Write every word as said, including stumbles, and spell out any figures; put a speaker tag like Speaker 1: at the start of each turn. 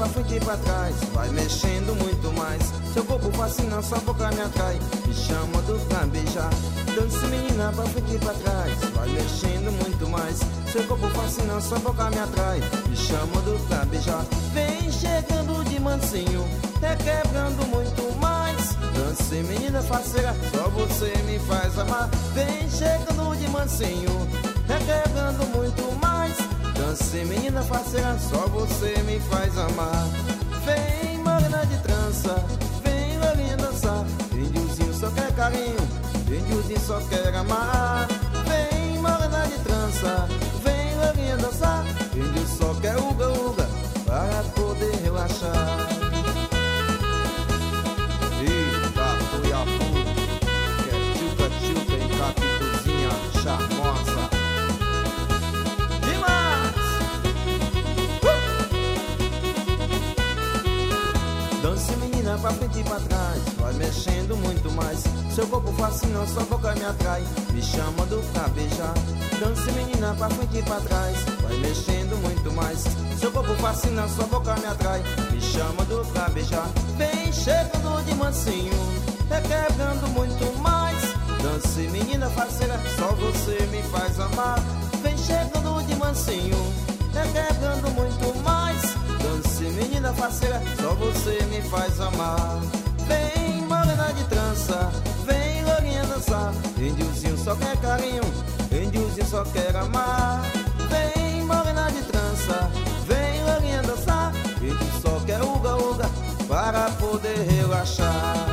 Speaker 1: pra frente e pra trás, vai mexendo muito mais. Seu corpo fascina, sua boca me atrai, me chama do pra beijar. Dance menina pra frente e pra trás, vai mexendo muito mais. Seu corpo fascina, sua boca me atrai, me chama do pra beijar. Vem chegando de mansinho, requebrando muito mais. Dance menina faceira, só você me faz amar. Vem chegando de mansinho, requebrando muito mais. Dance menina faceira, só você me faz amar. Vem morena de trança, vem lourinha dançar. Índiozinho só quer carinho, índiozinho só quer amar. Vem morena de trança, vem lourinha dançar. Índio só quer uga uga para poder relaxar. Eita, tuiapu, que é tchuca tchuca em capituzinha charmosa. Dance menina pra frente e pra trás, vai mexendo muito mais. Seu corpo fascina, sua boca me atrai, me chamando pra beijar. Dance menina pra frente e pra trás, vai mexendo muito mais. Seu corpo fascina, sua boca me atrai, me chamando pra beijar. Vem chegando de mansinho, requebrando muito mais. Dance menina faceira, só você me faz amar. Vem chegando de mansinho, requebrando muito mais. Dance menina faceira, só você me faz amar. Vem morena de trança, vem lourinha dançar. Índiozinho só quer carinho, índiozinho só quer amar. Vem morena de trança, vem lourinha dançar. Índio só quer uga uga para poder relaxar.